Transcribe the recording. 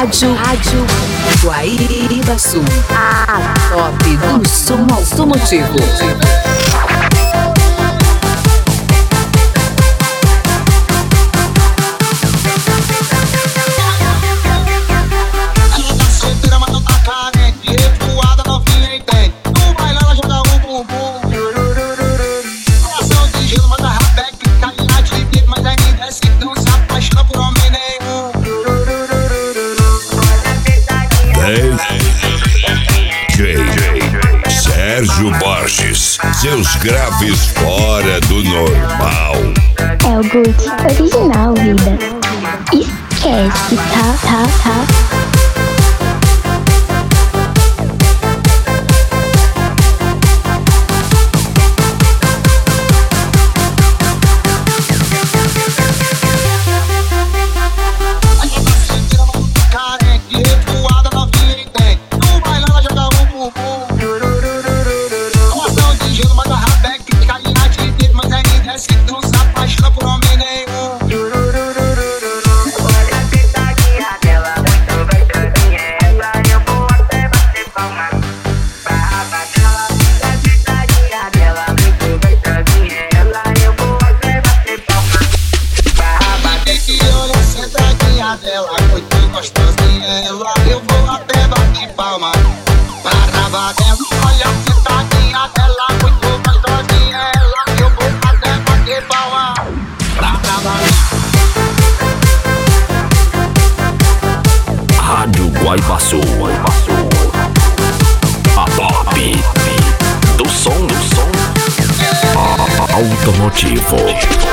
Rádio Guaíba-Sul, a top do som automotivo. Sérgio Borges, seus graves fora do normal. É o Gucci original, vida. Esquece, tá. Dela, muito gostosinha, ela, eu vou até bater palma. Parava dela, olha a sentadinha dela, muito gostosinha, ela, eu vou até bater palma. Rádio Guaíba-Sul, a top do som automotivo.